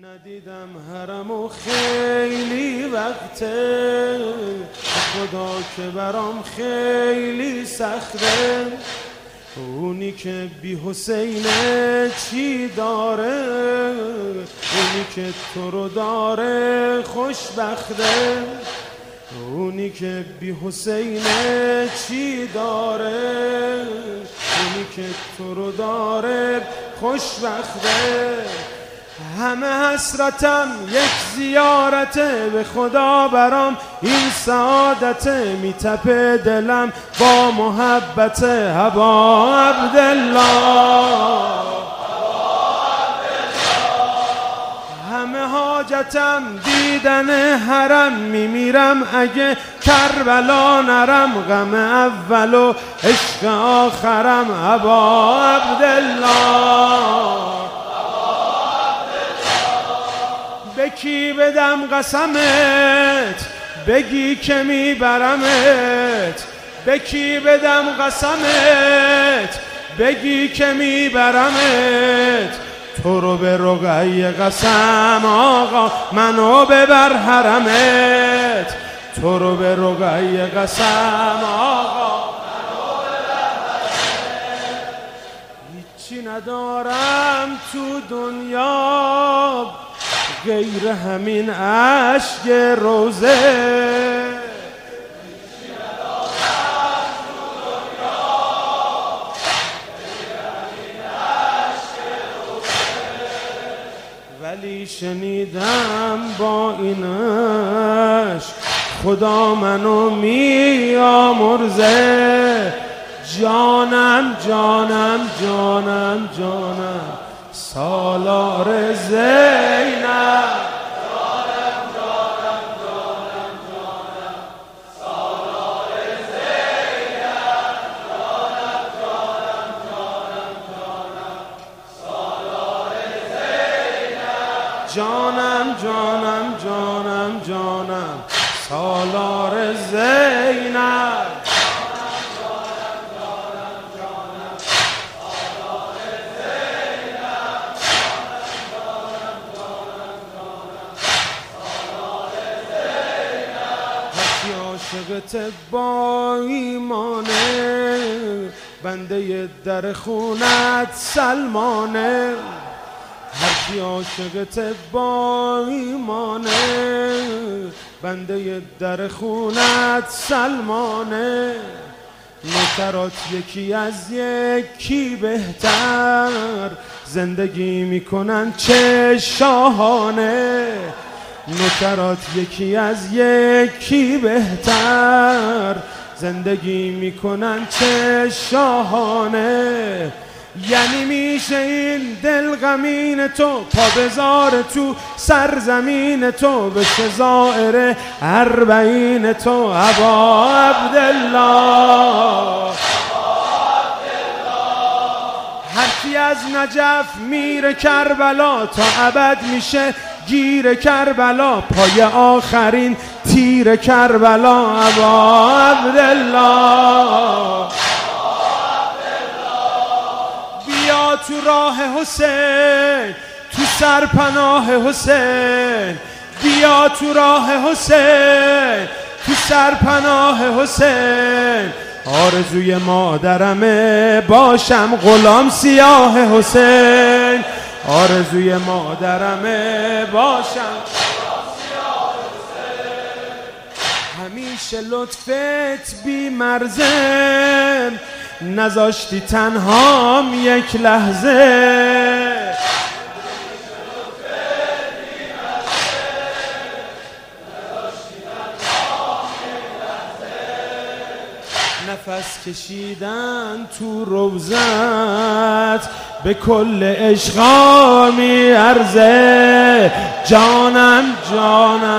ندیدم حرمو خیلی وقته، خدا که برام خیلی سخته. اونی که بی حسینه چی داره، اونی که تو رو داره خوشبخته. اونی که بی حسینه چی داره، اونی که تو رو داره خوشبخته. همه حسرتم یک زیارته، به خدا برام این سعادته. میتپه دلم با محبت ابا عبدالله. همه حاجتم دیدن حرم، میمیرم اگه کربلا نرم. غم اول و عشق آخرم ابا عبدالله. به کی بدم قسمت بگی که میبرمت، به کی بدم قسمت بگی که میبرمت. تو رو به رقیه قسم آقا منو ببر حرمت، تو رو به رقیه قسم آقا منو ببر حرمت. هیچی ندارم تو دنیا غیر همین عشق روزه. ولی شنیدم با این عشق خدا منو میامرزه. جانم جانم جانم جانم سالار زینب. جانم جانم جانم جانم سالار زینب. جانم جانم جانم جانم سالار زینب. جانم جانم جانم جانم سالار زینب. عاشقت با ایمانه، بنده در خونت سلمانه. هر کی عاشقت با ایمانه، بنده در خونت سلمانه. نوکرات یکی از یکی بهتر، زندگی میکنن چه شاهانه. نوکرات یکی از یکی بهتر، زندگی میکنن چه شاهانه. یعنی میشه این دل غمین تو، پا بذار تو سرزمین تو، بشه زائر اربعین تو ابا عبدالله. هرکی از نجف میره کربلا، تا ابد میشه گیر کربلا. پای آخرین تیر کربلا ابا عبدالله. بیا تو راه حسین، تو سرپناه حسین. بیا تو راه حسین، تو سرپناه حسین. آرزوی مادرمه باشم غلام سیاه حسین. آرزوی مادرمه باشم غلام سیاه حسین. همیشه لطفت بی مرزه، نذاشتی تنهام یک لحظه. نفس کشیدن تو روزت به کل عشقا میارزه. جانم جانم